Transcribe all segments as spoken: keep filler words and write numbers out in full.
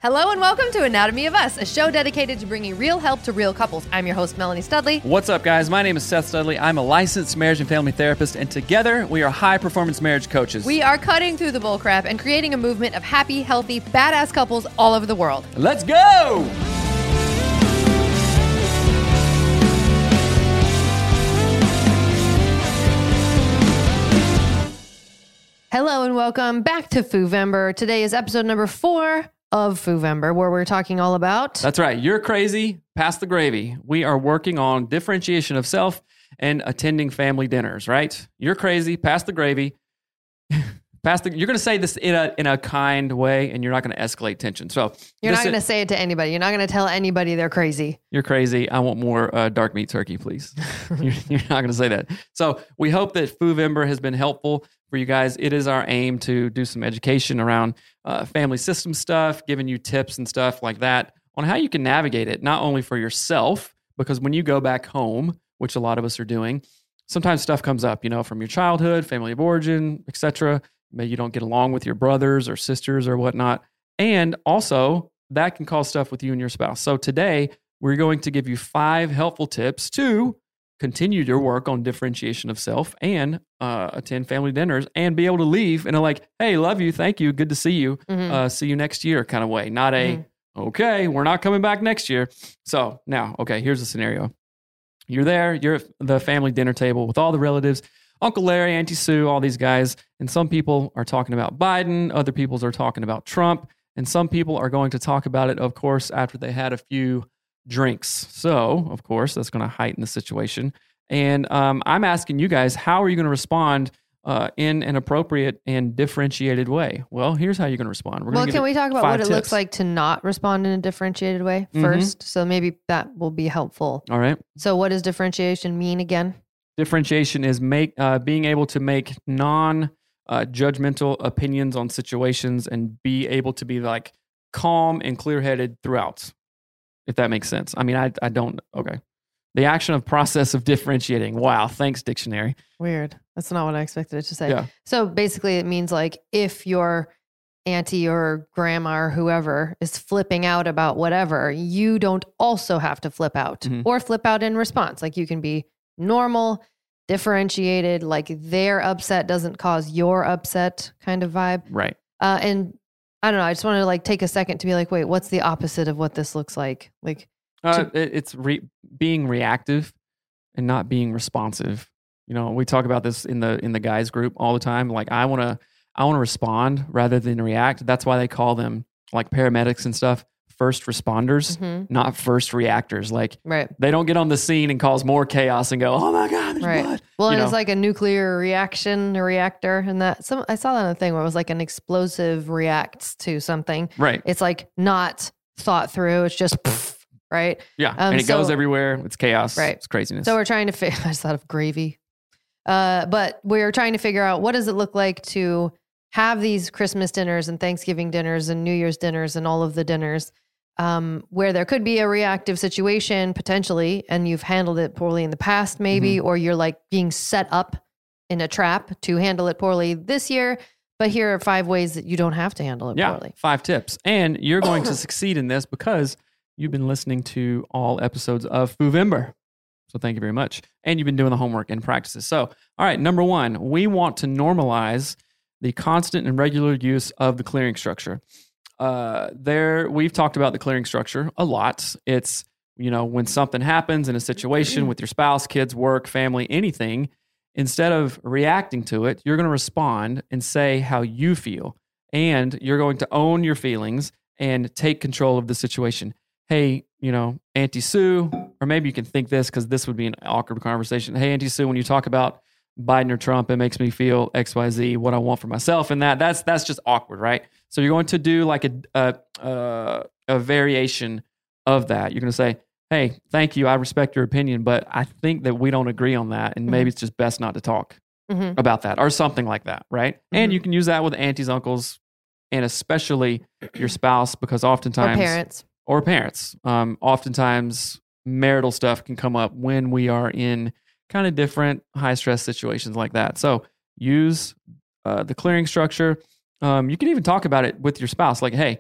Hello and welcome to Anatomy of Us, a show dedicated to bringing real help to real couples. I'm your host, Melanie Studley. What's up, guys? My name is Seth Studley. I'm a licensed marriage and family therapist, and together we are high-performance marriage coaches. We are cutting through the bullcrap and creating a movement of happy, healthy, badass couples all over the world. Let's go! Hello and welcome back to Foovember. Today is episode number four of Foovember, where we're talking all about... That's right. You're crazy. Pass the gravy. We are working on differentiation of self and attending family dinners, right? You're crazy. Pass the gravy. Pass the, you're going to say this in a in a kind way, and you're not going to escalate tension. So You're not going to say it to anybody. You're not going to tell anybody they're crazy. You're crazy. I want more uh, dark meat turkey, please. you're, you're not going to say that. So we hope that Foovember has been helpful for you guys. It is our aim to do some education around uh, family system stuff, giving you tips and stuff like that on how you can navigate it, not only for yourself, because when you go back home, which a lot of us are doing, sometimes stuff comes up, you know, from your childhood, family of origin, et cetera. Maybe you don't get along with your brothers or sisters or whatnot. And also, that can cause stuff with you and your spouse. So today, we're going to give you five helpful tips to continue your work on differentiation of self and uh, attend family dinners and be able to leave in a like, hey, love you, thank you, good to see you, mm-hmm. uh, see you next year kind of way. Not a, mm-hmm. okay, we're not coming back next year. So now, okay, here's the scenario. You're there, you're at the family dinner table with all the relatives, Uncle Larry, Auntie Sue, all these guys. And some people are talking about Biden. Other people are talking about Trump. And some people are going to talk about it, of course, after they had a few drinks. So, of course, that's going to heighten the situation. And um, I'm asking you guys, how are you going to respond uh, in an appropriate and differentiated way? Well, here's how you're going to respond. We're well, can we talk about what tips. it looks like to not respond in a differentiated way first? Mm-hmm. So maybe that will be helpful. All right. So what does differentiation mean again? Differentiation is make uh, being able to make non uh, judgmental opinions on situations and be able to be like calm and clear headed throughout, if that makes sense. I mean, I I don't, okay. The action of process of differentiating. Wow, thanks, dictionary. Weird. That's not what I expected it to say. Yeah. So basically it means like if your auntie or grandma or whoever is flipping out about whatever, you don't also have to flip out mm-hmm. or flip out in response. Like you can be normal, differentiated, like their upset doesn't cause your upset kind of vibe. Right. Uh, and I don't know, I just wanted to like take a second to be like, wait, what's the opposite of what this looks like? Like uh, to- it's re- being reactive and not being responsive. You know, we talk about this in the in the guys group all the time. Like I want to I want to respond rather than react. That's why they call them like paramedics and stuff first responders, mm-hmm. not first reactors. Like right. they don't get on the scene and cause more chaos and go, oh my God, there's right. blood. Well, you and know? It's like a nuclear reaction, a reactor, and that some I saw that on a thing where it was like an explosive reacts to something. Right. It's like not thought through. It's just poof, right. Yeah. Um, and it so, goes everywhere. It's chaos. Right. It's craziness. So we're trying to figure, I just thought of gravy. Uh, but we're trying to figure out what does it look like to have these Christmas dinners and Thanksgiving dinners and New Year's dinners and all of the dinners um, where there could be a reactive situation potentially, and you've handled it poorly in the past maybe, mm-hmm. or you're like being set up in a trap to handle it poorly this year. But here are five ways that you don't have to handle it yeah, poorly. Five tips. And you're going to succeed in this because you've been listening to all episodes of Foovember. So thank you very much. And you've been doing the homework and practices. So, all right, number one, we want to normalize the constant and regular use of the clearing structure. Uh, there, we've talked about the clearing structure a lot. It's, you know, when something happens in a situation with your spouse, kids, work, family, anything, instead of reacting to it, you're going to respond and say how you feel. And you're going to own your feelings and take control of the situation. Hey, you know, Auntie Sue, or maybe you can think this because this would be an awkward conversation. Hey, Auntie Sue, when you talk about Biden or Trump, it makes me feel X Y Z, what I want for myself, and that that's that's just awkward, right? So you're going to do like a a, a, a variation of that. You're going to say, hey, thank you, I respect your opinion, but I think that we don't agree on that, and mm-hmm. maybe it's just best not to talk mm-hmm. about that, or something like that, right? Mm-hmm. And you can use that with aunties, uncles, and especially your spouse, because oftentimes... Or parents. Or parents. Um, oftentimes, marital stuff can come up when we are in kind of different high-stress situations like that. So use uh, the clearing structure. Um, you can even talk about it with your spouse. Like, hey,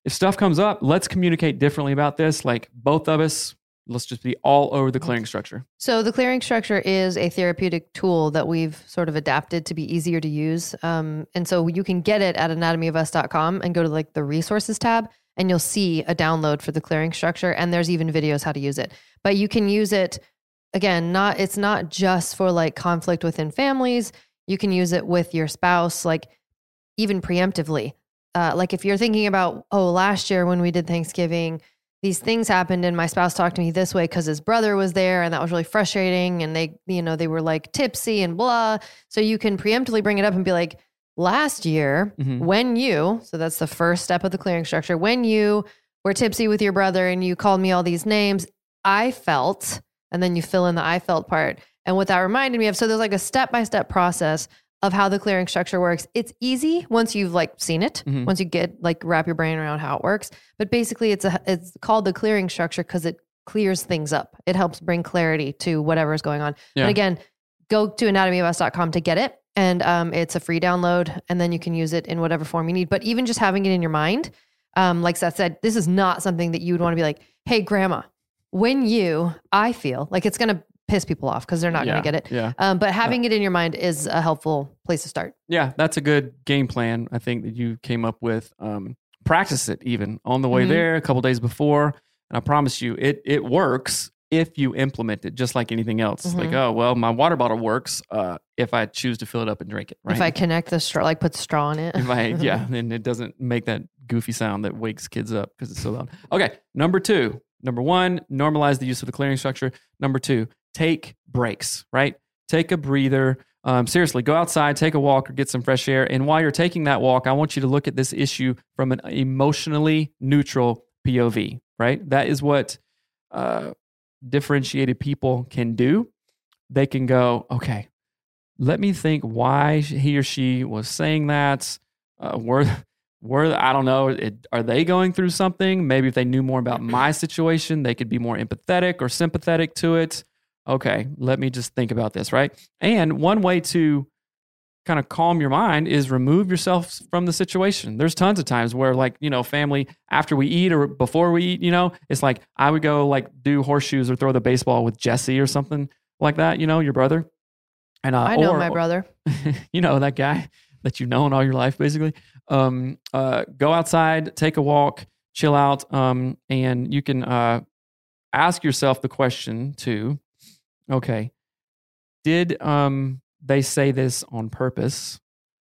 if stuff comes up, let's communicate differently about this. Like both of us, let's just be all over the clearing structure. So the clearing structure is a therapeutic tool that we've sort of adapted to be easier to use. Um, and so you can get it at anatomy of us dot com and go to like the resources tab, and you'll see a download for the clearing structure. And there's even videos how to use it. But you can use it, again, not it's not just for like conflict within families. You can use it with your spouse, like even preemptively. Uh, like if you're thinking about, oh, last year when we did Thanksgiving, these things happened and my spouse talked to me this way because his brother was there and that was really frustrating. And they, you know, they were like tipsy and blah. So you can preemptively bring it up and be like, last year mm-hmm. when you, so that's the first step of the clearing structure, when you were tipsy with your brother and you called me all these names, I felt, and then you fill in the I felt part. And what that reminded me of, so there's like a step-by-step process of how the clearing structure works. It's easy once you've like seen it, mm-hmm. once you get like wrap your brain around how it works. But basically it's a, it's called the clearing structure because it clears things up. It helps bring clarity to whatever is going on. Yeah. But again, go to anatomy of us dot com to get it. And um, it's a free download, and then you can use it in whatever form you need. But even just having it in your mind, um, like Seth said, this is not something that you would want to be like, hey, grandma, when you, I feel like it's going to piss people off because they're not yeah, going to get it. Yeah. Um, but having yeah. it in your mind is a helpful place to start. Yeah, that's a good game plan, I think, that you came up with. Um, practice it even on the way mm-hmm. there, a couple days before. And I promise you, it it works if you implement it, just like anything else. Mm-hmm. Like, oh, well, my water bottle works uh, if I choose to fill it up and drink it, right? If I connect the straw, like put straw in it. If I, yeah, and it doesn't make that goofy sound that wakes kids up because it's so loud. Okay, number two. Number one, normalize the use of the clearing structure. Number two, take breaks, right? Take a breather. Um, seriously, go outside, take a walk, or get some fresh air. And while you're taking that walk, I want you to look at this issue from an emotionally neutral P O V, right? That is what uh, differentiated people can do. They can go, okay, let me think why he or she was saying that. Uh, were, were I don't know, it, are they going through something? Maybe if they knew more about my situation, they could be more empathetic or sympathetic to it. Okay, let me just think about this, right? And one way to kind of calm your mind is remove yourself from the situation. There's tons of times where, like, you know, family, after we eat or before we eat, you know, it's like I would go like do horseshoes or throw the baseball with Jesse or something like that, you know, your brother. And uh, I know or, my brother. You know, that guy that you've known all your life, basically. Um, uh, go outside, take a walk, chill out, um, and you can uh, ask yourself the question too, okay, did um, they say this on purpose?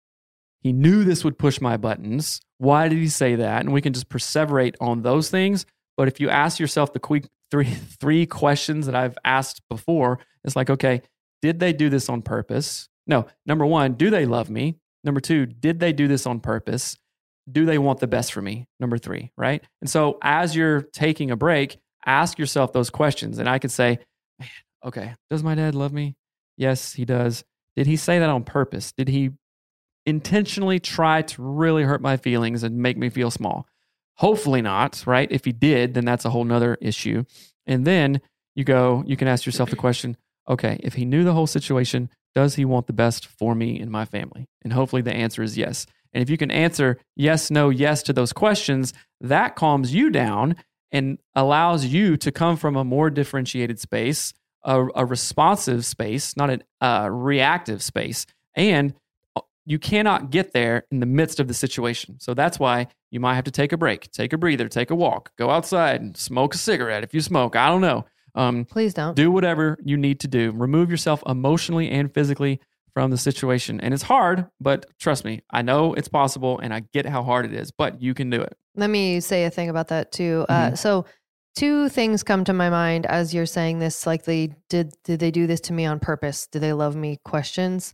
He knew this would push my buttons. Why did he say that? And we can just perseverate on those things. But if you ask yourself the quick three three questions that I've asked before, it's like, okay, did they do this on purpose? No. Number one, do they love me? Number two, did they do this on purpose? Do they want the best for me? Number three, right? And so as you're taking a break, ask yourself those questions. And I could say, man, okay, does my dad love me? Yes, he does. Did he say that on purpose? Did he intentionally try to really hurt my feelings and make me feel small? Hopefully not, right? If he did, then that's a whole nother issue. And then you go, you can ask yourself the question, okay, if he knew the whole situation, does he want the best for me and my family? And hopefully the answer is yes. And if you can answer yes, no, yes to those questions, that calms you down and allows you to come from a more differentiated space, a, a responsive space, not a uh, reactive space. And you cannot get there in the midst of the situation. So that's why you might have to take a break, take a breather, take a walk, go outside and smoke a cigarette if you smoke. I don't know. Um, Please don't. Do whatever you need to do. Remove yourself emotionally and physically from the situation. And it's hard, but trust me, I know it's possible and I get how hard it is, but you can do it. Let me say a thing about that too. Mm-hmm. Uh, so two things come to my mind as you're saying this, like they did, did they do this to me on purpose? Do they love me? Questions.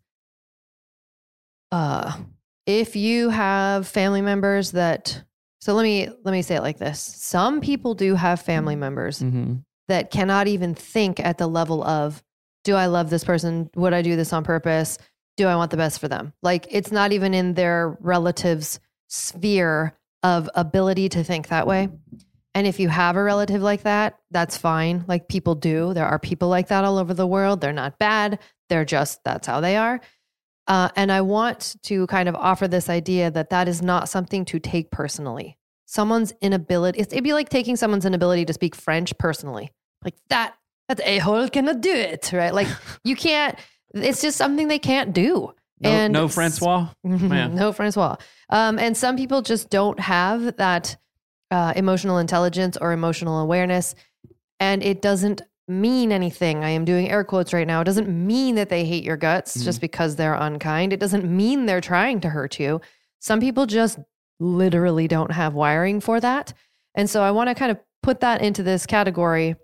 Uh, if you have family members that, so let me, let me say it like this. Some people do have family members mm-hmm. that cannot even think at the level of, do I love this person? Would I do this on purpose? Do I want the best for them? Like it's not even in their relative's sphere of ability to think that way. And if you have a relative like that, that's fine. Like people do. There are people like that all over the world. They're not bad. They're just, that's how they are. Uh, and I want to kind of offer this idea that that is not something to take personally. someone's inability. It'd be like taking someone's inability to speak French personally. Like that, that a-hole cannot do it, right? Like you can't, it's just something they can't do. No, and no Francois? Man. No Francois. Um, and some people just don't have that uh, emotional intelligence or emotional awareness. And it doesn't mean anything. I am doing air quotes right now. It doesn't mean that they hate your guts mm-hmm. just because they're unkind. It doesn't mean they're trying to hurt you. Some people just literally don't have wiring for that. And so I want to kind of put that into this category.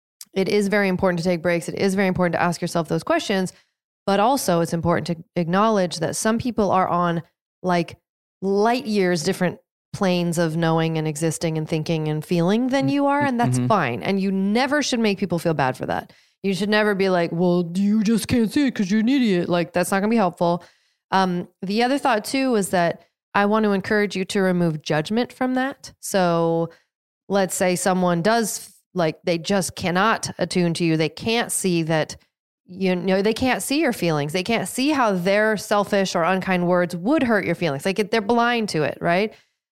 It is very important to take breaks. It is very important to ask yourself those questions, but also it's important to acknowledge that some people are on like light years different planes of knowing and existing and thinking and feeling than you are. And that's mm-hmm. fine. And you never should make people feel bad for that. You should never be like, well, you just can't see it because you're an idiot. Like that's not going to be helpful. Um, the other thought too is that I want to encourage you to remove judgment from that. So let's say someone does like, they just cannot attune to you. They can't see that, you know, they can't see your feelings. They can't see how their selfish or unkind words would hurt your feelings. Like they're blind to it, right?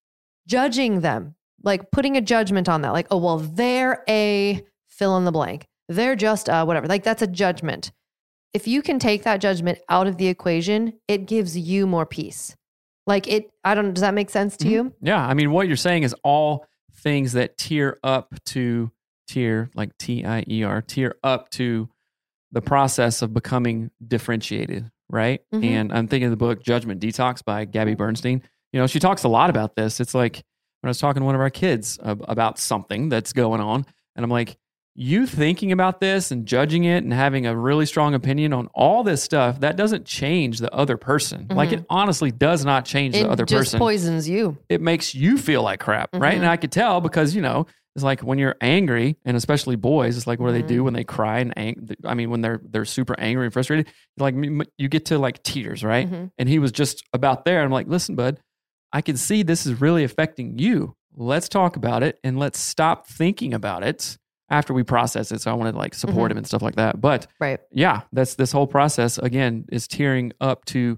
Judging them, like putting a judgment on that, like, oh, well, they're a fill in the blank. They're just uh, whatever. Like that's a judgment. If you can take that judgment out of the equation, it gives you more peace. Like it, I don't, does that make sense to mm-hmm. you? Yeah. I mean, what you're saying is all things that tier up to tier, like T I E R, tier up to the process of becoming differentiated, right? Mm-hmm. And I'm thinking of the book Judgment Detox by Gabby Bernstein. You know, she talks a lot about this. It's like when I was talking to one of our kids about something that's going on, and I'm like, you thinking about this and judging it and having a really strong opinion on all this stuff, that doesn't change the other person. Mm-hmm. Like it honestly does not change it the other person. It just poisons you. It makes you feel like crap, mm-hmm. right? And I could tell because, you know, it's like when you're angry, and especially boys, it's like what do mm-hmm. they do when they cry and ang- I mean, when they're they're super angry and frustrated, like you get to like tears, right? Mm-hmm. And he was just about there. I'm like, listen, bud, I can see this is really affecting you. Let's talk about it and let's stop thinking about it after we process it. So I wanted to like support mm-hmm. him and stuff like that. But right. yeah, that's this whole process again is tearing up to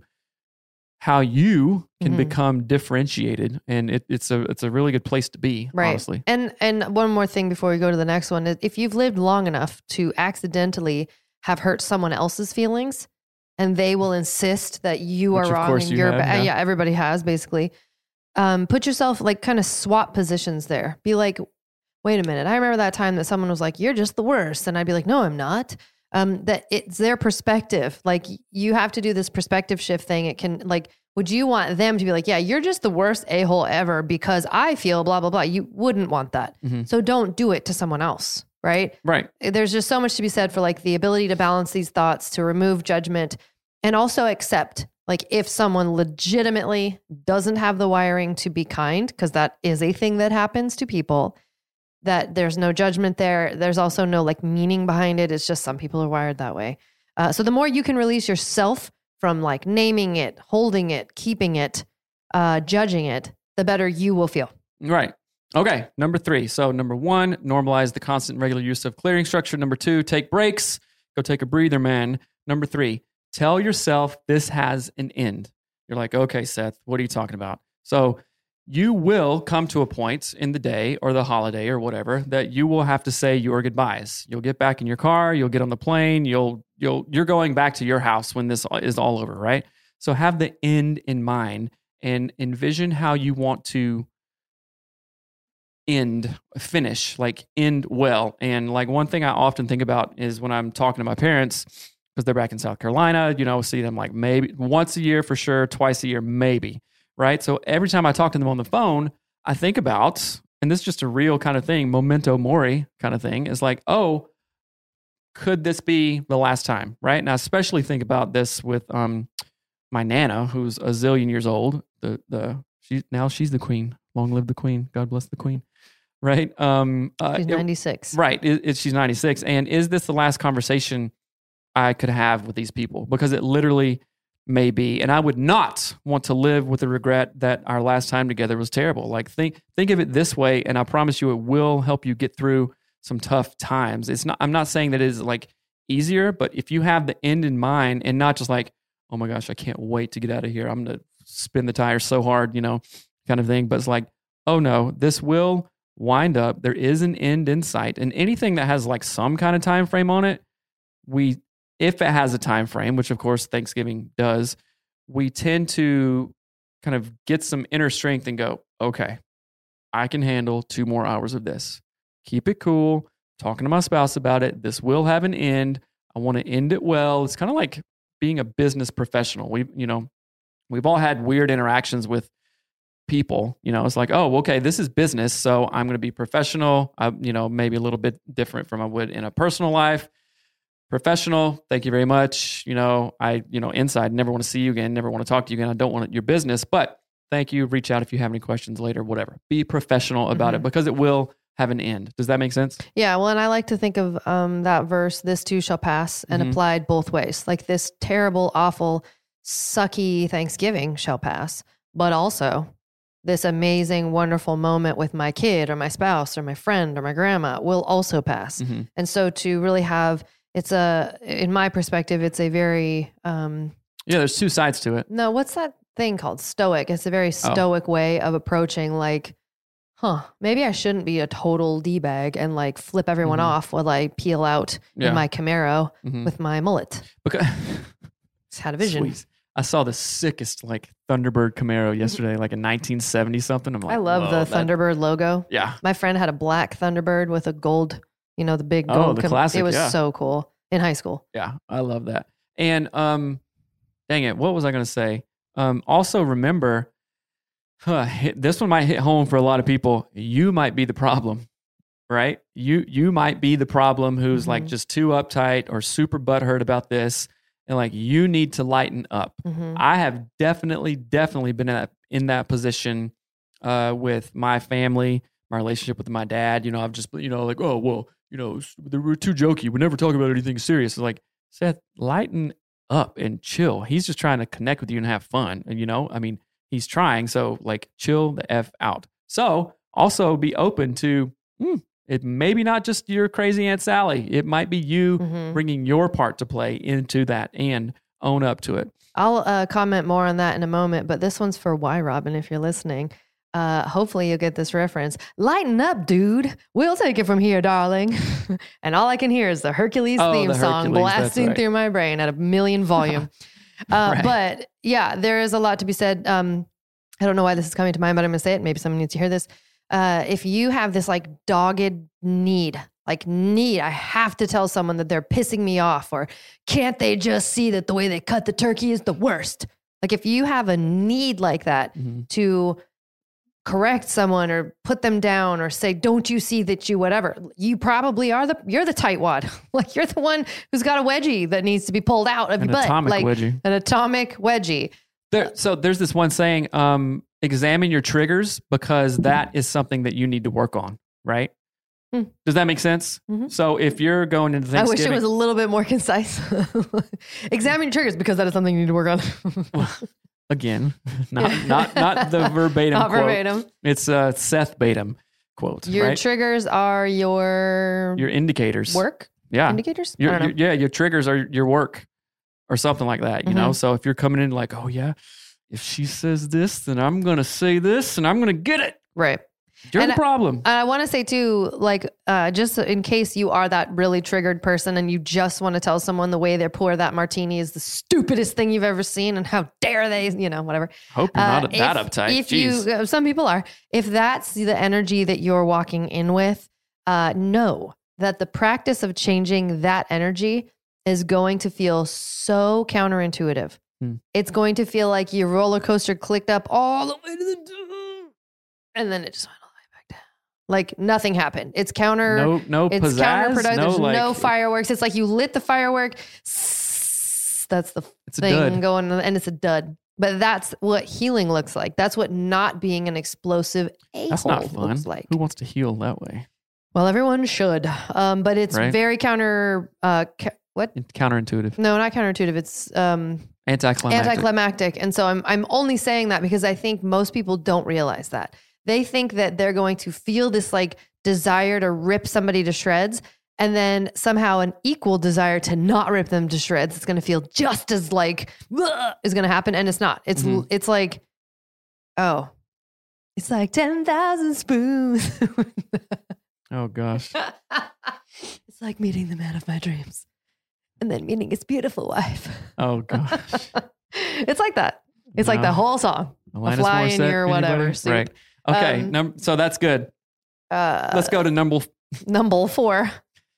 how you can mm-hmm. become differentiated. And it, it's a it's a really good place to be, right. honestly. And and one more thing before we go to the next one is if you've lived long enough to accidentally have hurt someone else's feelings and they will insist that you Which are wrong and you you're have, bad. yeah. yeah, everybody has basically. Um, put yourself like kind of swap positions there. Be like, wait a minute. I remember that time that someone was like, you're just the worst. And I'd be like, no, I'm not. Um, that it's their perspective. Like you have to do this perspective shift thing. It can like, would you want them to be like, yeah, you're just the worst a-hole ever because I feel blah, blah, blah. You wouldn't want that. Mm-hmm. So don't do it to someone else. Right. Right. There's just so much to be said for like the ability to balance these thoughts, to remove judgment and also accept like if someone legitimately doesn't have the wiring to be kind, because that is a thing that happens to people, that there's no judgment there. There's also no like meaning behind it. It's just some people are wired that way. Uh, so the more you can release yourself from like naming it, holding it, keeping it, uh, judging it, the better you will feel. Right. Okay. Number three. So number one, normalize the constant regular use of clearing structure. Number two, take breaks. Go take a breather, man. Number three, tell yourself this has an end. You're like, okay, Seth, what are you talking about? So you will come to a point in the day or the holiday or whatever that you will have to say your goodbyes. You'll get back in your car, you'll get on the plane, you'll you'll you're going back to your house when this is all over, right? So have the end in mind and envision how you want to end, finish, like end well. And like one thing I often think about is when I'm talking to my parents, because they're back in South Carolina, you know, see them like maybe once a year for sure, twice a year, maybe. Right. So every time I talk to them on the phone, I think about, and this is just a real kind of thing, memento mori kind of thing, is like, oh, could this be the last time? Right. And I especially think about this with um my Nana, who's a zillion years old. The the she now she's the queen. Long live the queen. God bless the queen. Right. Um, uh, she's ninety-six. It, right. It, it, she's ninety-six. And is this the last conversation I could have with these people? Because it literally may be. And I would not want to live with the regret that our last time together was terrible. Like think think of it this way, and I promise you it will help you get through some tough times. It's not I'm not saying that it is like easier, but if you have the end in mind and not just like, oh my gosh, I can't wait to get out of here. I'm gonna spin the tires so hard, you know, kind of thing. But it's like, oh no, this will wind up. There is an end in sight. And anything that has like some kind of time frame on it, we, if it has a time frame, which of course Thanksgiving does, we tend to kind of get some inner strength and go, okay, I can handle two more hours of this. Keep it cool. Talking to my spouse about it. This will have an end. I want to end it well. It's kind of like being a business professional. We, you know, we've all had weird interactions with people. You know, it's like, oh, okay, this is business, so I'm going to be professional. I, you know, maybe a little bit different from I would in a personal life. Professional, thank you very much. You know, I, you know, inside, never want to see you again, never want to talk to you again. I don't want your business, but thank you. Reach out if you have any questions later, whatever. Be professional about mm-hmm. it because it will have an end. Does that make sense? Yeah. Well, and I like to think of um, that verse, this too shall pass, and mm-hmm. applied both ways. Like this terrible, awful, sucky Thanksgiving shall pass, but also this amazing, wonderful moment with my kid or my spouse or my friend or my grandma will also pass. Mm-hmm. And so to really have, it's a, in my perspective, it's a very... Um, yeah, there's two sides to it. No, what's that thing called? Stoic. It's a very stoic oh. way of approaching like, huh, maybe I shouldn't be a total D-bag and like flip everyone mm-hmm. off while I peel out yeah. in my Camaro mm-hmm. with my mullet. Because just had a vision. Sweet. I saw the sickest like Thunderbird Camaro yesterday, like in nineteen seventy something. I'm like, I love the that... Thunderbird logo. Yeah. My friend had a black Thunderbird with a gold, you know, the big oh, gold. the com- classic. It was yeah. so cool in high school. Yeah, I love that. And um, dang it, what was I going to say? Um, also remember, huh, hit, this one might hit home for a lot of people. You might be the problem, right? You you might be the problem who's mm-hmm. like just too uptight or super butthurt about this. And like, you need to lighten up. Mm-hmm. I have definitely, definitely been in that, in that position uh, with my family, my relationship with my dad. You know, I've just, you know, like, oh, well, you know, we're too jokey. We never talk about anything serious. It's like, Seth, lighten up and chill. He's just trying to connect with you and have fun. And, you know, I mean, he's trying. So like, chill the F out. So also be open to, hmm, it maybe not just your crazy Aunt Sally. It might be you mm-hmm. bringing your part to play into that and own up to it. I'll uh, comment more on that in a moment, but this one's for Y Robin, if you're listening. Uh, hopefully you'll get this reference. Lighten up, dude. We'll take it from here, darling. And all I can hear is the Hercules oh, theme the song Hercules, blasting right. through my brain at a million volume. uh, right. But yeah, there is a lot to be said. Um, I don't know why this is coming to mind, but I'm going to say it. Maybe someone needs to hear this. Uh, if you have this like dogged need, like need, I have to tell someone that they're pissing me off, or can't they just see that the way they cut the turkey is the worst? Like if you have a need like that mm-hmm. to correct someone or put them down or say, don't you see that you whatever, you probably are the, you're the tightwad. Like you're the one who's got a wedgie that needs to be pulled out of an your butt. Atomic like wedgie. An atomic wedgie. There, so there's this one saying, um, examine your triggers because that is something that you need to work on, right? Hmm. Does that make sense? Mm-hmm. So if you're going into Thanksgiving... I wish it was a little bit more concise. Examine your triggers because that is something you need to work on. Well, again, not not not the verbatim not quote. verbatim. It's a Seth Batum quote. Your right? triggers are your... Your indicators. Work? Yeah. Indicators? Your, I don't know. Your, yeah, your triggers are your work or something like that, you mm-hmm. know? So if you're coming in like, oh yeah, if she says this, then I'm going to say this and I'm going to get it. Right. You're and the problem. I, I want to say too, like, uh, just in case you are that really triggered person and you just want to tell someone the way they pour that martini is the stupidest thing you've ever seen and how dare they, you know, whatever. Hope you're uh, not that if, uptight. If Jeez. you, uh, some people are, if that's the energy that you're walking in with, uh, know that the practice of changing that energy is going to feel so counterintuitive. Hmm. It's going to feel like your roller coaster clicked up all the way to the top, and then it just went all the way back down. Like nothing happened. It's counter. No, no it's pizzazz. counterproductive. No, There's like, no fireworks. It's like you lit the firework. That's the it's thing going, and it's a dud. But that's what healing looks like. That's what not being an explosive a-hole That's not fun. looks like. Who wants to heal that way? Well, everyone should. Um, but it's right? very counter. Uh, ca- what? Counterintuitive. No, not counterintuitive. It's um. Anticlimactic. Anticlimactic. And so I'm I'm only saying that because I think most people don't realize that. They think that they're going to feel this like desire to rip somebody to shreds and then somehow an equal desire to not rip them to shreds. It's going to feel just as like is going to happen, and it's not. It's mm-hmm. it's like, oh, It's like ten thousand spoons. Oh, gosh. It's like meeting the man of my dreams and then meeting his beautiful wife. Oh, gosh. It's like that. It's no. like the whole song. Alanis a fly in Morissette, your whatever. Right. Okay. Um, num- so that's good. Uh, Let's go to number number four.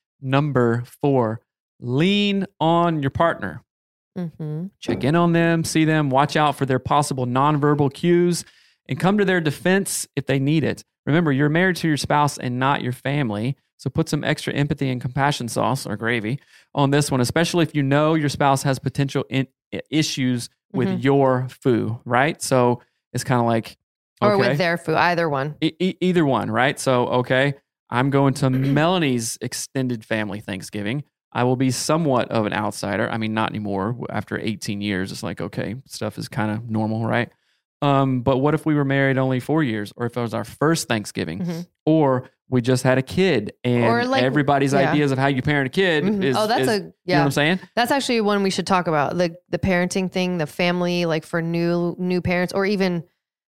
Number four. Lean on your partner. Mm-hmm. Check in on them, see them, watch out for their possible nonverbal cues, and come to their defense if they need it. Remember, you're married to your spouse and not your family, so put some extra empathy and compassion sauce or gravy on this one, especially if you know your spouse has potential in- issues with mm-hmm. your foo, right? So it's kind of like... Okay, or with their foo, either one. E- e- either one, right? So, okay, I'm going to Melanie's extended family Thanksgiving. I will be somewhat of an outsider. I mean, not anymore. After eighteen years, it's like, okay, stuff is kind of normal, right? Um, but what if we were married only four years? Or if it was our first Thanksgiving? Mm-hmm. Or we just had a kid and like, everybody's yeah. ideas of how you parent a kid mm-hmm. is... Oh, that's is, a... Yeah. You know what I'm saying? That's actually one we should talk about. The, the parenting thing, the family, like for new new parents or even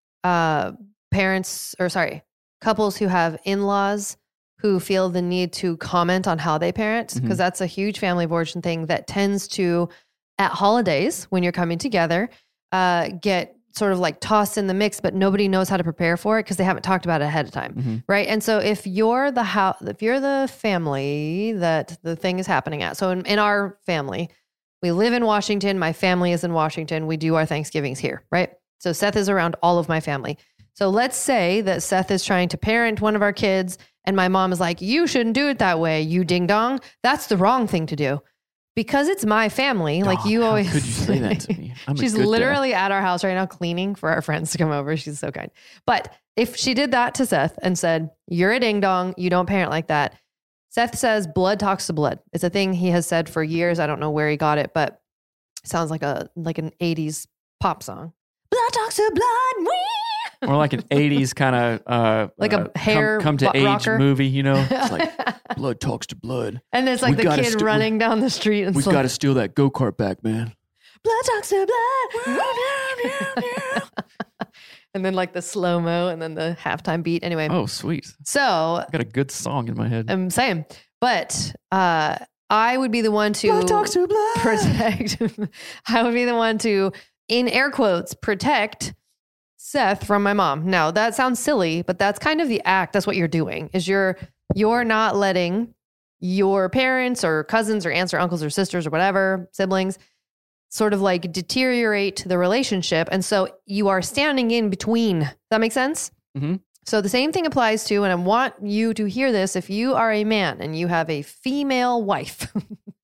uh, parents, or sorry, couples who have in-laws who feel the need to comment on how they parent, because mm-hmm. that's a huge family of origin thing that tends to, at holidays, when you're coming together, uh, get sort of like tossed in the mix, but nobody knows how to prepare for it because they haven't talked about it ahead of time, mm-hmm. right? And so if you're the house, if you're the family that the thing is happening at, so in, in our family, we live in Washington, my family is in Washington, we do our Thanksgivings here, right? So Seth is around all of my family. So let's say that Seth is trying to parent one of our kids and my mom is like, you shouldn't do it that way, you ding dong. That's the wrong thing to do. Because it's my family. Like oh, you always how could you say that to me? I'm She's literally dad. At our house right now cleaning for our friends to come over. She's so kind. But if she did that to Seth and said, you're a ding dong, you don't parent like that. Seth says blood talks to blood. It's a thing he has said for years. I don't know where he got it, but it sounds like a like an eighties pop song. Blood talks to blood. Wee! Or like an eighties kind of uh, like a uh, hair come, come to age rocker. Movie, you know? It's like blood talks to blood. And it's like we the kid st- running down the street. And we've got to steal that go-kart back, man. Blood talks to blood. And then like the slow-mo and then the halftime beat. Anyway. Oh, sweet. So. I've got a good song in my head. I'm saying. But uh, I would be the one to. Blood talks to blood. Protect. I would be the one to, in air quotes, protect Seth from my mom. Now that sounds silly, but that's kind of the act. That's what you're doing is you're, you're not letting your parents or cousins or aunts or uncles or sisters or whatever, siblings sort of like deteriorate the relationship. And so you are standing in between. Does that make sense? Mm-hmm. So the same thing applies to, and I want you to hear this. If you are a man and you have a female wife,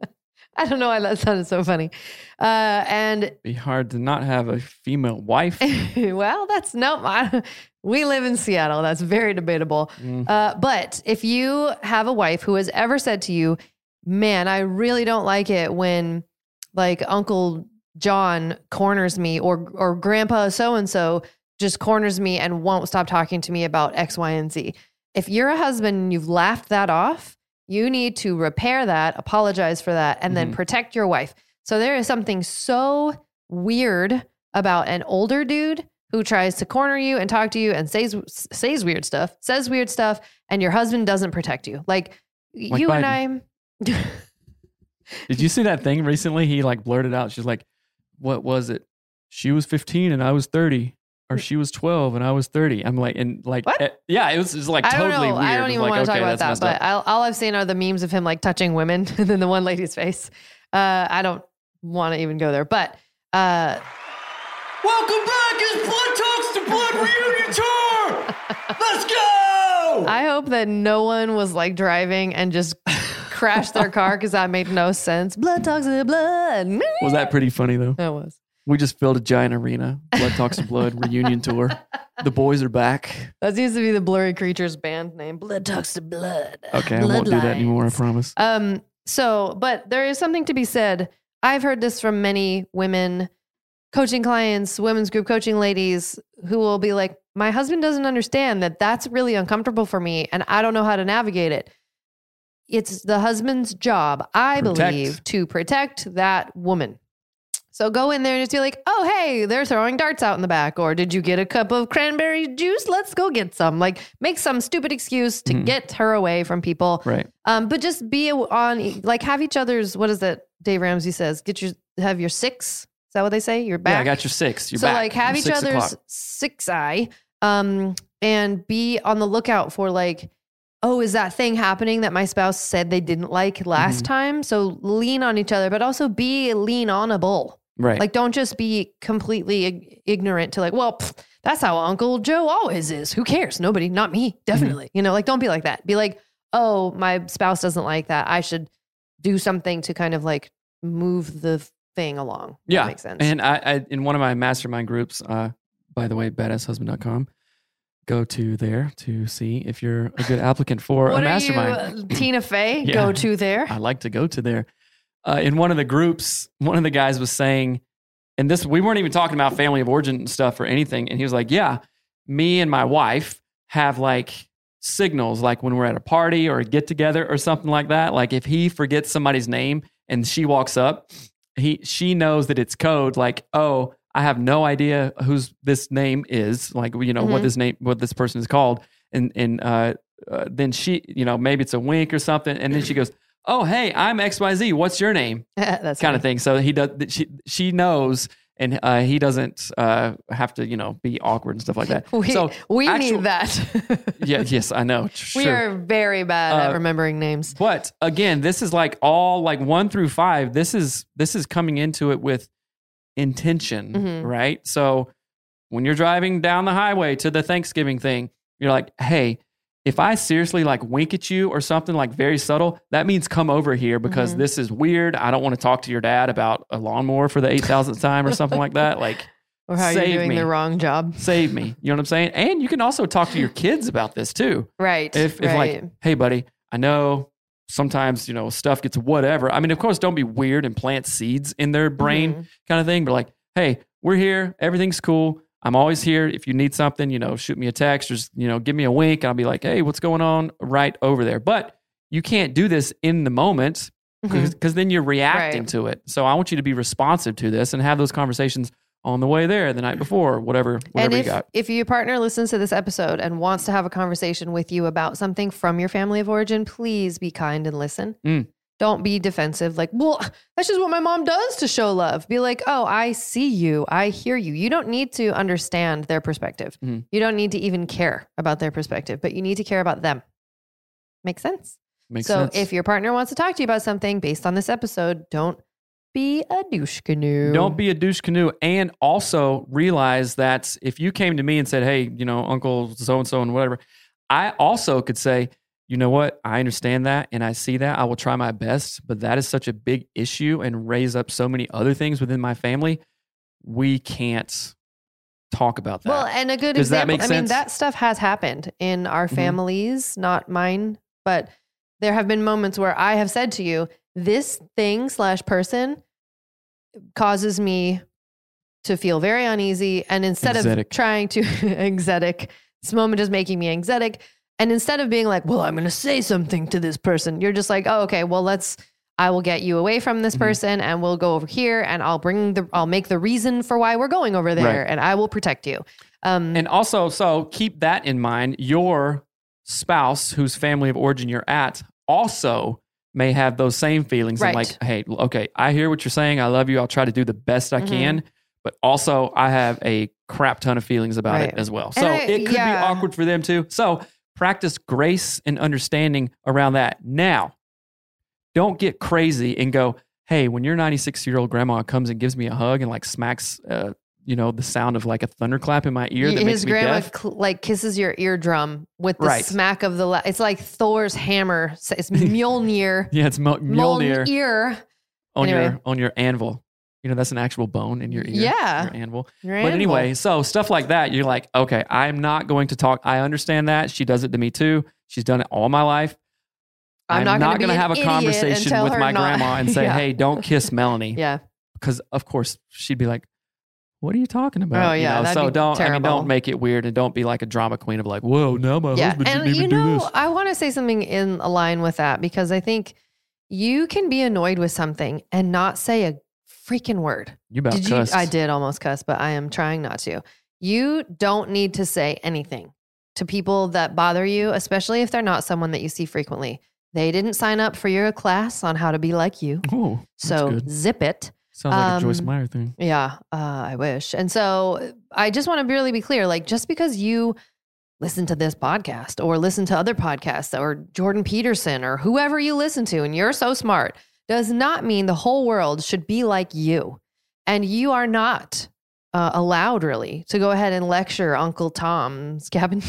I don't know why that sounded so funny. Uh, and it'd be hard to not have a female wife. Well, that's no, I, we live in Seattle. That's very debatable. Mm. Uh, but if you have a wife who has ever said to you, man, I really don't like it when like Uncle John corners me or, or Grandpa so-and-so just corners me and won't stop talking to me about X, Y, and Z. If you're a husband and you've laughed that off, you need to repair that, apologize for that, and then mm-hmm. protect your wife. So there is something so weird about an older dude who tries to corner you and talk to you and says says weird stuff, says weird stuff, and your husband doesn't protect you. Like, like you Biden. and I. Did you see that thing recently? He like blurted out, she's like, what was it? She was fifteen and I was thirty. Or she was twelve and I was thirty. I'm like, and like, eh, yeah, it was, it was like totally I don't know. weird. I don't even like, want to okay, talk about that, but I'll, all I've seen are the memes of him like touching women and then the one lady's face. Uh, I don't want to even go there, but. Uh, Welcome back. It's Blood Talks to Blood reunion tour. Let's go. I hope that no one was like driving and just crashed their car because that made no sense. Blood Talks to Blood. Was that pretty funny though? That was. We just filled a giant arena. Blood Talks to Blood reunion tour. The boys are back. That seems to be the Blurry Creatures band name. Blood Talks to Blood. Okay, blood I won't lines. do that anymore, I promise. Um. So, but there is something to be said. I've heard this from many women, coaching clients, women's group coaching ladies who will be like, my husband doesn't understand that that's really uncomfortable for me and I don't know how to navigate it. It's the husband's job, I Protect. believe, to protect that woman. So go in there and just be like, oh, hey, they're throwing darts out in the back. Or did you get a cup of cranberry juice? Let's go get some. Like make some stupid excuse to mm-hmm. get her away from people. Right. Um, but just be on, like have each other's, what is that Dave Ramsey says? Get your, have your six. Is that what they say? Your back? Yeah, I got your six. Your so back. like have your each six other's o'clock. six eye um, and be on the lookout for like, oh, is that thing happening that my spouse said they didn't like last mm-hmm. time? So lean on each other, but also be lean onable. Right. Like, don't just be completely ig- ignorant to like, well, pff, that's how Uncle Joe always is. Who cares? Nobody, not me. Definitely. Mm-hmm. You know, like, don't be like that. Be like, oh, my spouse doesn't like that. I should do something to kind of like move the thing along. Yeah. That makes sense. And I, I, in one of my mastermind groups, uh, by the way, badass husband dot com, go to there to see if you're a good applicant for what a mastermind. Are you, uh, Tina Fey, yeah. go to there. I like to go to there. Uh, in one of the groups, one of the guys was saying, and this, we weren't even talking about family of origin stuff or anything. And he was like, yeah, me and my wife have like signals, like when we're at a party or a get together or something like that. Like if he forgets somebody's name and she walks up, he, she knows that it's code. Like, oh, I have no idea whose this name is, like, you know, mm-hmm. what this name, what this person is called. And, and, uh, uh, then she, you know, maybe it's a wink or something. And then she goes, oh, hey, I'm X Y Z. What's your name? That's kind funny. of thing. So he does, she, she knows, and uh, he doesn't uh, have to, you know, be awkward and stuff like that. We, so we actual, need that. yeah. Yes, I know. Sure. We are very bad uh, at remembering names. But again, this is like all like one through five. This is, this is coming into it with intention, mm-hmm. right? So when you're driving down the highway to the Thanksgiving thing, you're like, hey, if I seriously like wink at you or something like very subtle, that means come over here because mm-hmm. this is weird. I don't want to talk to your dad about a lawnmower for the eight thousandth time or something like that. Like, or how save you're doing me. the wrong job. Save me. You know what I'm saying? And you can also talk to your kids about this too. Right. If, if right. like, hey buddy, I know sometimes, you know, stuff gets whatever. I mean, of course, don't be weird and plant seeds in their brain mm-hmm. kind of thing. But like, hey, we're here. Everything's cool. I'm always here. If you need something, you know, shoot me a text or just, you know, give me a wink. I'll be like, hey, what's going on right over there? But you can't do this in the moment because mm-hmm. then you're reacting right. to it. So I want you to be responsive to this and have those conversations on the way there, the night before, whatever, whatever and if, you got. If your partner listens to this episode and wants to have a conversation with you about something from your family of origin, please be kind and listen. Mm. Don't be defensive. Like, well, that's just what my mom does to show love. Be like, oh, I see you. I hear you. You don't need to understand their perspective. Mm-hmm. You don't need to even care about their perspective, but you need to care about them. Make sense? Makes so sense. if your partner wants to talk to you about something based on this episode, don't be a douche canoe. Don't be a douche canoe. And also realize that if you came to me and said, hey, you know, Uncle so-and-so and whatever, I also could say, you know what? I understand that and I see that. I will try my best, but that is such a big issue and raise up so many other things within my family. We can't talk about that. Well, and a good Does example, that make I sense? mean, that stuff has happened in our families, mm-hmm. not mine, but there have been moments where I have said to you, this thing slash person causes me to feel very uneasy. And instead Anxiety. of trying to, anxiety, this moment is making me anxiety. And instead of being like, well, I'm going to say something to this person, you're just like, oh, okay, well, let's, I will get you away from this mm-hmm. person and we'll go over here and I'll bring the, I'll make the reason for why we're going over there right. and I will protect you. Um, and also, so keep that in mind. Your spouse whose family of origin you're at also may have those same feelings. Right. And like, hey, okay, I hear what you're saying. I love you. I'll try to do the best I mm-hmm. can. But also I have a crap ton of feelings about right. it as well. So I, it could yeah. be awkward for them too. So practice grace and understanding around that. Now, don't get crazy and go, hey, when your ninety-six-year-old grandma comes and gives me a hug and like smacks, uh, you know, the sound of like a thunderclap in my ear that His makes me grandma deaf. cl- like kisses your eardrum with the Right. smack of the, la- it's like Thor's hammer. It's Mjolnir. Yeah, it's Mo- Mjolnir Mjolnir. on Anyway. your on your anvil. You know, that's an actual bone in your ear. Yeah. Your anvil. Your But anvil. anyway, so stuff like that, you're like, okay, I'm not going to talk. I understand that. She does it to me too. She's done it all my life. I'm, I'm not, not going to have a conversation with my not. grandma and say, yeah. hey, don't kiss Melanie. Yeah. Because of course she'd be like, what are you talking about? Oh, yeah, You know? that'd So be don't, I mean, terrible. don't make it weird and don't be like a drama queen of like, whoa, now my Yeah. husband And didn't you even know, do this. I want to say something in line with that because I think you can be annoyed with something and not say a freaking word. You about did cussed. You, I did almost cuss, but I am trying not to. You don't need to say anything to people that bother you, especially if they're not someone that you see frequently. They didn't sign up for your class on how to be like you. Oh, so good. Zip it. Sounds like um, a Joyce Meyer thing. Yeah, uh, I wish. And so I just want to really be clear, like just because you listen to this podcast or listen to other podcasts or Jordan Peterson or whoever you listen to and you're so smart does not mean the whole world should be like you. And you are not uh, allowed really to go ahead and lecture Uncle Tom's cabin.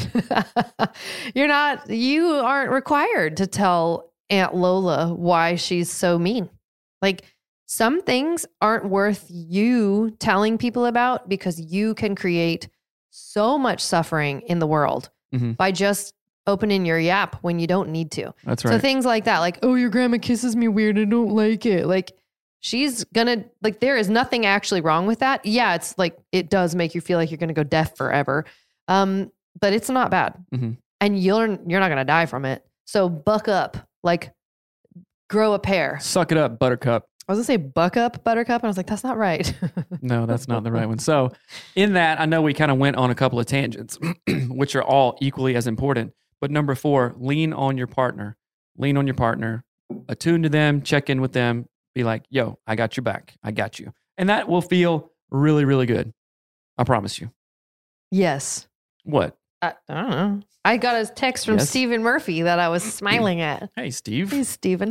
You're not, you aren't required to tell Aunt Lola why she's so mean. Like some things aren't worth you telling people about because you can create so much suffering in the world mm-hmm. by just opening your yap when you don't need to. That's right. So things like that, like, oh, your grandma kisses me weird. I don't like it. Like she's gonna, like, there is nothing actually wrong with that. Yeah. It's like, it does make you feel like you're going to go deaf forever. Um, but it's not bad. Mm-hmm. And you're, you're not going to die from it. So buck up, like grow a pair. Suck it up, Buttercup. I was gonna say buck up, Buttercup. And I was like, that's not right. No, that's not the right one. So in that, I know we kind of went on a couple of tangents, which are all equally as important. But number four, lean on your partner. Lean on your partner. Attune to them, check in with them. Be like, yo, I got your back. I got you. And that will feel really, really good. I promise you. Yes. What? I, I don't know. I got a text from yes. Stephen Murphy that I was smiling at. Hey, Steve. Hey, Stephen.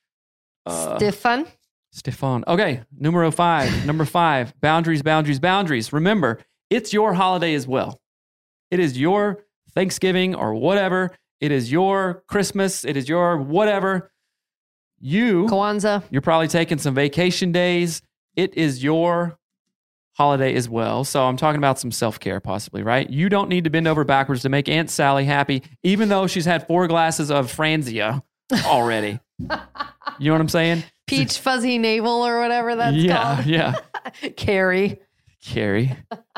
Uh, Stefan. Stefan. Okay, numero five. Number five, boundaries, boundaries, boundaries. Remember, it's your holiday as well. It is your Thanksgiving or whatever. It is your Christmas. It is your whatever. You, Kwanzaa. You're probably taking some vacation days. It is your holiday as well. So I'm talking about some self-care possibly, right? You don't need to bend over backwards to make Aunt Sally happy, even though she's had four glasses of Franzia already. You know what I'm saying? Peach fuzzy navel or whatever that's yeah, called. Yeah, yeah. Carrie. Carrie.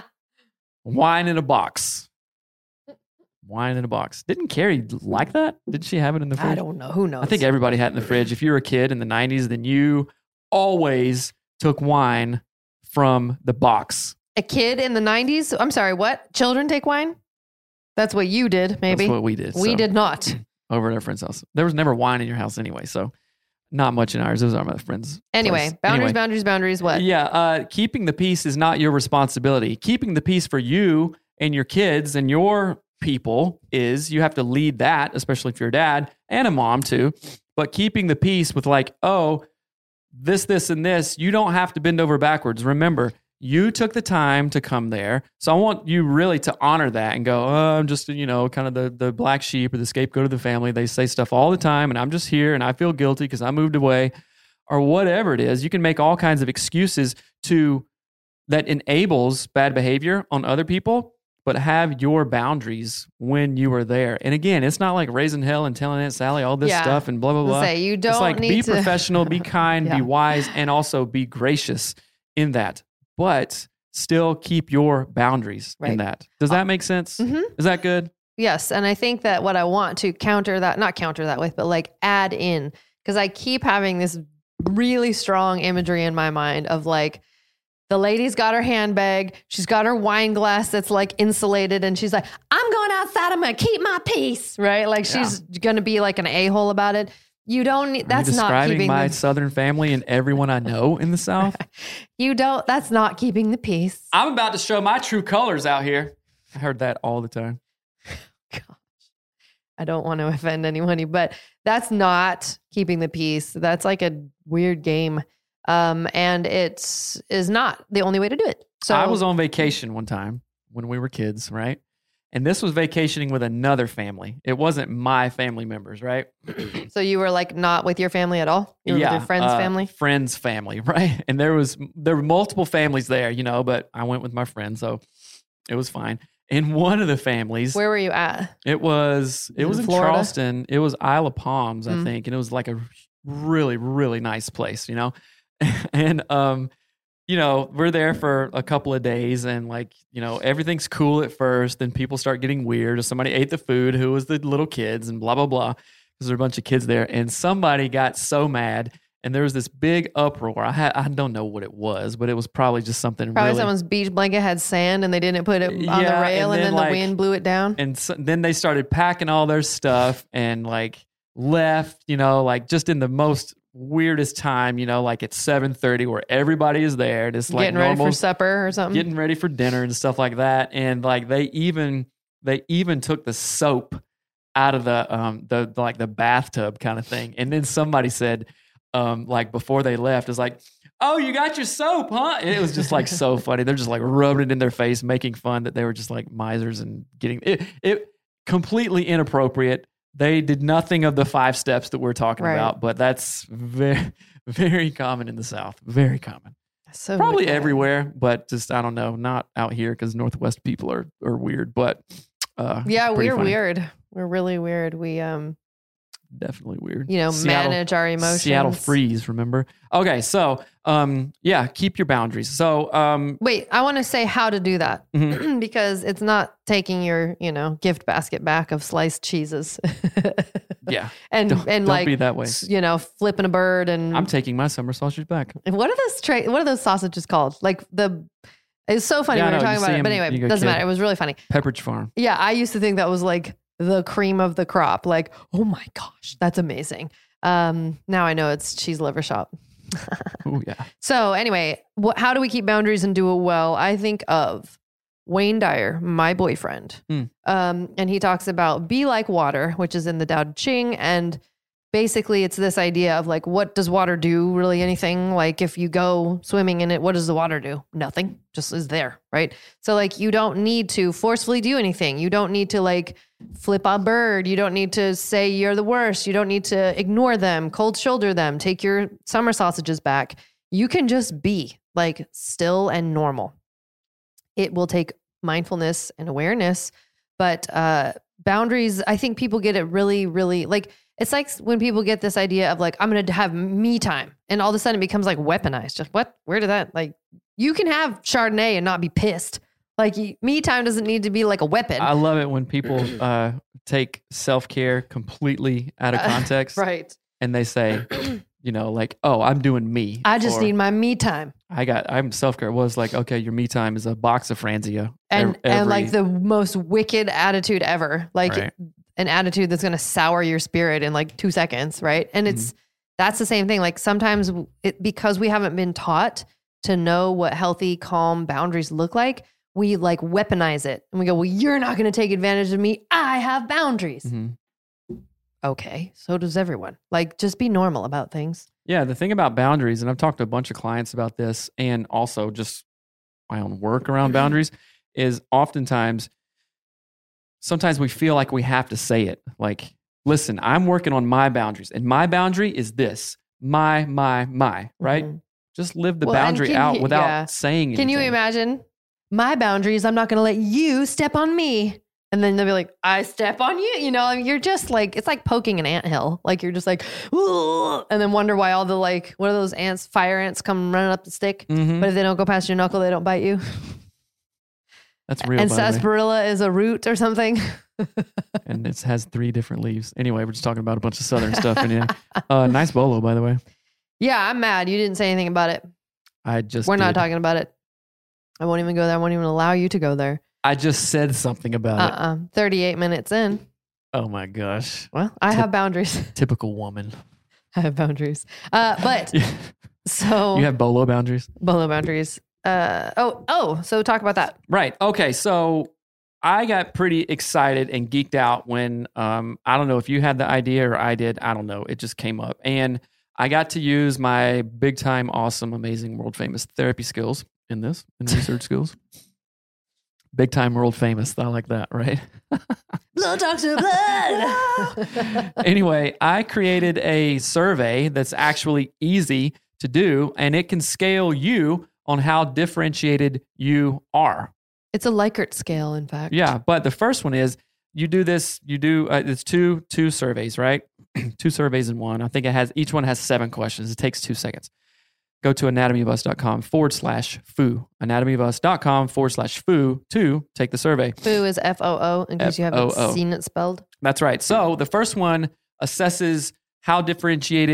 Wine in a box. Wine in a box. Didn't Carrie like that? Did she have it in the fridge? I don't know. Who knows? I think everybody had it in the fridge. If you were a kid in the nineties, then you always took wine from the box. A kid in the nineties? I'm sorry, what? Children take wine? That's what you did, maybe. That's what we did. We so. did not. Over at our friend's house. There was never wine in your house anyway, so not much in ours. It was our friend's Anyway, place. boundaries, anyway. boundaries, boundaries, what? Yeah, uh, keeping the peace is not your responsibility. Keeping the peace for you and your kids and your people is you have to lead that, especially if you're a dad and a mom too. But keeping the peace with like, oh, this, this, and this, you don't have to bend over backwards. Remember, you took the time to come there. So I want you really to honor that and go, oh, I'm just, you know, kind of the, the black sheep or the scapegoat of the family. They say stuff all the time and I'm just here and I feel guilty because I moved away or whatever it is. You can make all kinds of excuses to that enables bad behavior on other people, but have your boundaries when you are there. And again, it's not like raising hell and telling Aunt Sally all this yeah. stuff and blah, blah, blah. Say, you don't it's like need be to... professional, be kind, yeah. be wise, and also be gracious in that. But still keep your boundaries right. in that. Does that make sense? Mm-hmm. Is that good? Yes. And I think that what I want to counter that, not counter that with, but like add in, because I keep having this really strong imagery in my mind of like, the lady's got her handbag. She's got her wine glass that's like insulated. And she's like, I'm going outside. I'm going to keep my peace. Right? Like she's yeah. going to be like an a-hole about it. You don't need, that's not keeping describing my the, Southern family and everyone I know in the South. You don't, that's not keeping the peace. I'm about to show my true colors out here. I heard that all the time. Gosh, I don't want to offend anyone, but that's not keeping the peace. That's like a weird game. Um, and it's is not the only way to do it. So I was on vacation one time when we were kids, right? And this was vacationing with another family. It wasn't my family members, right? So you were like not with your family at all? You were yeah, with your friend's uh, family? Friend's family, right? And there was there were multiple families there, you know, but I went with my friend, so it was fine. In one of the families, where were you at? It was it in was in Florida? Charleston. It was Isle of Palms, I Mm. think, and it was like a really really nice place, you know. And um you know, we're there for a couple of days and like, you know, everything's cool at first. Then people start getting weird. Somebody ate the food, who was the little kids and blah, blah, blah. Because there are a bunch of kids there. And somebody got so mad and there was this big uproar. I had, I don't know what it was, but it was probably just something Probably really. someone's beach blanket had sand and they didn't put it on Yeah, the rail, and and then, then, like- the wind blew it down. And so, then they started packing all their stuff and like left, you know, like just in the most weirdest time, you know, like at seven thirty where everybody is there, just like Getting ready normal, for supper or something. getting ready for dinner and stuff like that. And like they even they even took the soap out of the um the, the like the bathtub kind of thing. And then somebody said, um, like before they left, is like, "Oh, you got your soap, huh?" And it was just like so funny. They're just like rubbing it in their face, making fun that they were just like misers and getting it. It completely inappropriate. They did nothing of the five steps that we're talking Right. about, but that's very, very common in the South. Very common. So Probably weird. everywhere, but just I don't know, not out here because Northwest people are are weird. But uh, Yeah, pretty we're funny. weird. We're really weird. We um, Definitely weird. you know, Seattle- manage our emotions. Seattle freeze. Remember? Okay, so um, yeah, keep your boundaries. So um, Wait, I want to say how to do that Mhm. because it's not taking your, you know, gift basket back of sliced cheeses. yeah, and don't, and don't like be that way. s- you know, flipping a bird and I'm taking my summer sausage back. what are those tra- what are those sausages called? Like the it's so funny Yeah, I when we know, we're you talking see about it. But 'em, anyway, you go, doesn't "Kid." matter. It was really funny. Pepperidge Farm. Yeah, I used to think that was like the cream of the crop. Like, oh my gosh, that's amazing. Um, now I know it's cheese liver shop. Oh yeah. So anyway, wh- how do we keep boundaries and do it well? I think of Wayne Dyer, my boyfriend. Hmm. Um, and he talks about be like water, which is in the Tao Te Ching. And basically it's this idea of like, what does water do? Really anything? Like if you go swimming in it, what does the water do? Nothing, just is there, right? So like you don't need to forcefully do anything. You don't need to like flip a bird. You don't need to say you're the worst. You don't need to ignore them, cold shoulder them, take your summer sausages back. You can just be like still and normal. It will take mindfulness and awareness, but uh, boundaries, I think people get it really, really like, it's like when people get this idea of like, I'm going to have me time and all of a sudden it becomes like weaponized. Just what, where did that, like, you can have Chardonnay and not be pissed. Like y- me time doesn't need to be like a weapon. I love it when people uh, take self care completely out of Uh, context, right. and they say, you know, like, "Oh, I'm doing me." I just or, need my me time. I got. I'm self care. Was like, okay, your me time is a box of Franzia, And, ev- and like every- the most wicked attitude ever. Like Right. an attitude that's going to sour your spirit in like two seconds. Right. And it's, Mm-hmm. that's the same thing. Like sometimes it, because we haven't been taught to know what healthy, calm boundaries look like, we like weaponize it and we go, well, you're not going to take advantage of me. I have boundaries. Mhm. Okay. So does everyone. Like just be normal about things. Yeah, the thing about boundaries, and I've talked to a bunch of clients about this, and also just my own work around boundaries, is oftentimes, sometimes we feel like we have to say it. Like, listen, I'm working on my boundaries, and my boundary is this. My, my, my, right? Mhm. Just live the Well, and boundary can out you- without yeah. saying Can you anything. imagine my boundaries? I'm not going to let you step on me. And then they'll be like, I step on you. You know, you're just like, it's like poking an anthill. Like you're just like, "Ugh," and then wonder why all the like, what are those ants, fire ants come running up the stick. Mhm. But if they don't go past your knuckle, they don't bite you. That's real, and by the way. sarsaparilla is a root or something. And it has three different leaves. Anyway, we're just talking about a bunch of southern stuff. And yeah, uh, nice bolo, by the way. Yeah, I'm mad. You didn't say anything about it. I just We're not did. talking about it. I won't even go there. I won't even allow you to go there. I just said something about it. Uh-uh. thirty-eight minutes in. Oh my gosh. Well, I Tip- have boundaries. Typical woman. I have boundaries. Uh, but so You have bolo boundaries? bolo boundaries. Uh, oh, oh, so talk about that. Right. Okay. So I got pretty excited and geeked out when um, I don't know if you had the idea or I did. I don't know. It just came up. And I got to use my big time, awesome, amazing, world famous therapy skills in this, in research skills. Big time, world famous. I like that, right? Blood talks to blood. Anyway, I created a survey that's actually easy to do, and it can scale you on how differentiated you are. It's a Likert scale, in fact. Yeah, but the first one is you do this. You do uh, it's two two surveys, right? Two surveys in one. I think it has each one has seven questions. It takes two seconds. Go to anatomyofus.com forward slash foo. Anatomyofus.com forward slash foo to take the survey. Foo is F O O in case you haven't F O O. seen it spelled. That's right. So the first one assesses how differentiated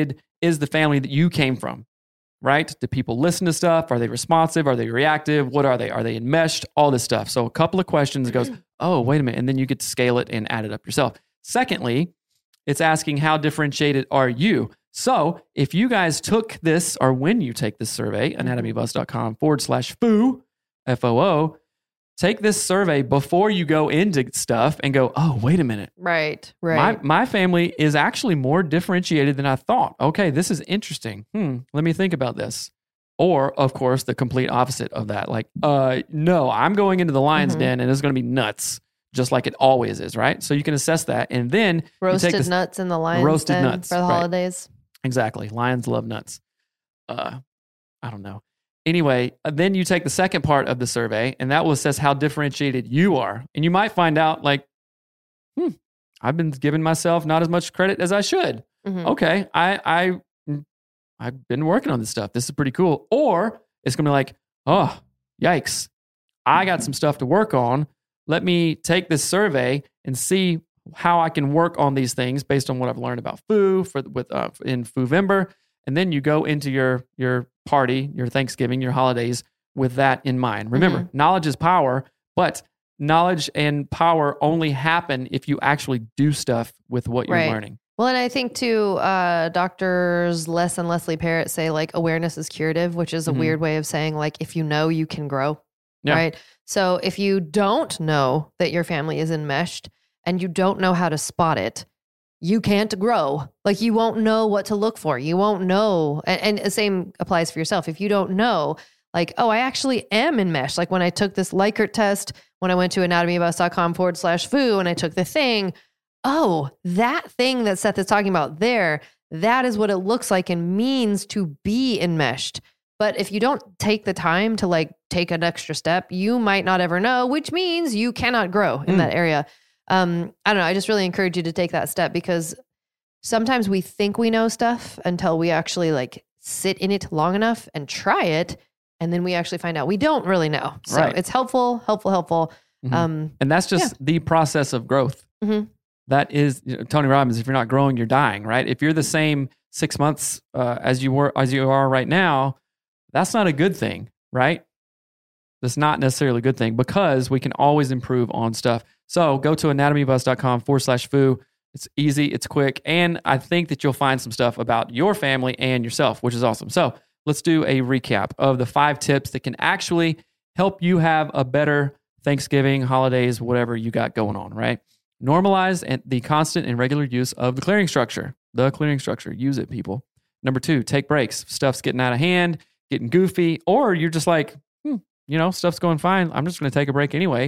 is the family that you came from, right? Do people listen to stuff? Are they responsive? Are they reactive? What are they? Are they enmeshed? All this stuff. So a couple of questions goes, oh, wait a minute. And then you get to scale it and add it up yourself. Secondly, it's asking how differentiated are you? So if you guys took this, or when you take this survey, anatomybuzz.com forward slash foo, F O O, take this survey before you go into stuff and go, oh, wait a minute. Right, right. My, my family is actually more differentiated than I thought. Okay, this is interesting. Hmm, let me think about this. Or, of course, the complete opposite of that. Like, uh, no, I'm going into the lion's mm-hmm. den and it's going to be nuts, just like it always is, right? So you can assess that. And then roasted you take this, nuts in the lion's roasted den nuts, for the right. holidays. Exactly. Lions love nuts. Uh, I don't know. Anyway, then you take the second part of the survey, and that will assess how differentiated you are. And you might find out, like, hmm, I've been giving myself not as much credit as I should. Mm-hmm. Okay, I, I, I've been working on this stuff. This is pretty cool. Or it's going to be like, oh, yikes. I got some stuff to work on. Let me take this survey and see how I can work on these things based on what I've learned about Foo for with uh, in Foovember, and then you go into your your party, your Thanksgiving, your holidays with that in mind. Remember, mm-hmm. knowledge is power, but knowledge and power only happen if you actually do stuff with what you're right. learning. Well, and I think too, uh, doctors Les and Leslie Parrott say like awareness is curative, which is a mm-hmm. weird way of saying like if you know, you can grow, yeah. right? So if you don't know that your family is enmeshed, and you don't know how to spot it, you can't grow. Like you won't know what to look for. You won't know. And, and the same applies for yourself. If you don't know, like, oh, I actually am enmeshed. Like when I took this Likert test, when I went to anatomybuzz.com forward slash foo and I took the thing, oh, that thing that Seth is talking about there, that is what it looks like and means to be enmeshed. But if you don't take the time to like take an extra step, you might not ever know, which means you cannot grow in mm. that area. Um, I don't know. I just really encourage you to take that step because sometimes we think we know stuff until we actually like sit in it long enough and try it. And then we actually find out we don't really know. So right. it's helpful, helpful, helpful. Mm-hmm. Um, and that's just yeah. the process of growth. Mm-hmm. That is, you know, Tony Robbins, if you're not growing, you're dying, right? If you're the same six months uh, as you were, as you are right now, that's not a good thing, right? That's not necessarily a good thing because we can always improve on stuff. So go to anatomybuzz.com forward slash foo. It's easy, it's quick, and I think that you'll find some stuff about your family and yourself, which is awesome. So let's do a recap of the five tips that can actually help you have a better Thanksgiving, holidays, whatever you got going on, right? Normalize and the constant and regular use of the clearing structure. The clearing structure. Use it, people. Number two, take breaks. Stuff's getting out of hand, getting goofy, or you're just like, hmm, you know, stuff's going fine. I'm just going to take a break anyway.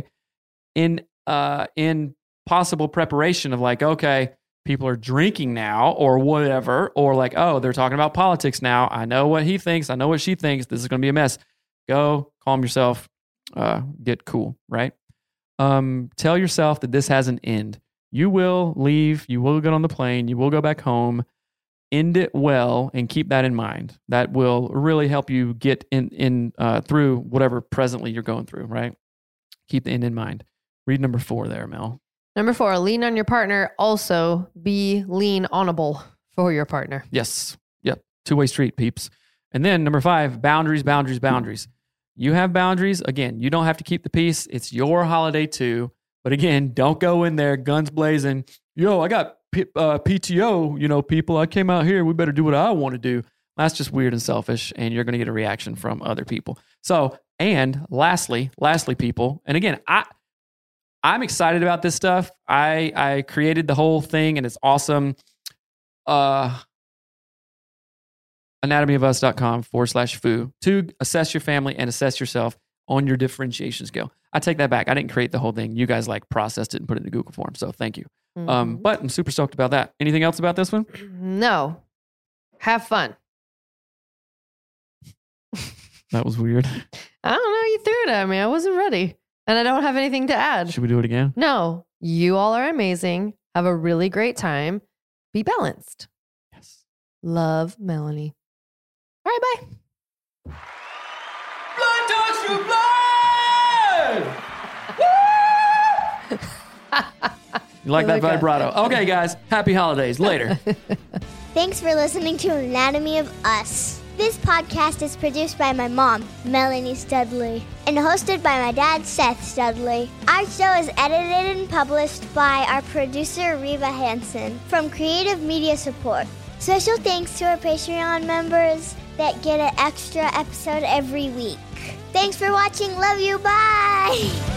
In uh, in possible preparation of like, okay, people are drinking now or whatever, or like, oh, they're talking about politics now. I know what he thinks. I know what she thinks. This is going to be a mess. Go calm yourself. Uh, get cool, right? Um, tell yourself that this has an end. You will leave. You will get on the plane. You will go back home. End it well and keep that in mind. That will really help you get in in uh, through whatever presently you're going through, right? Keep the end in mind. Read number four there, Mel. Number four, lean on your partner. Also, be lean onable for your partner. Yes. Yep. Two-way street, peeps. And then number five, boundaries, boundaries, boundaries. You have boundaries. Again, you don't have to keep the peace. It's your holiday too. But again, don't go in there guns blazing. Yo, I got P- uh, P T O, you know, people. I came out here. We better do what I want to do. That's just weird and selfish, and you're going to get a reaction from other people. So, and lastly, lastly, people, and again, I, I'm excited about this stuff. I I created the whole thing, and it's awesome. Uh, anatomyofus.com forward slash foo to assess your family and assess yourself on your differentiation scale. I take that back. I didn't create the whole thing. You guys like processed it and put it in the Google form. So thank you. Mm-hmm. Um, but I'm super stoked about that. Anything else about this one? No. Have fun. That was weird. I don't know. You threw it at me. I wasn't ready. And I don't have anything to add. Should we do it again? No. You all are amazing. Have a really great time. Be balanced. Yes. Love, Melanie. All right, bye. Blood touch your blood! You like that vibrato? Okay, guys. Happy holidays. Later. Thanks for listening to Anatomy of Us. This podcast is produced by my mom, Melanie Studley, and hosted by my dad, Seth Studley. Our show is edited and published by our producer, Reba Hansen, from Creative Media Support. Special thanks to our Patreon members that get an extra episode every week. Thanks for watching. Love you. Bye.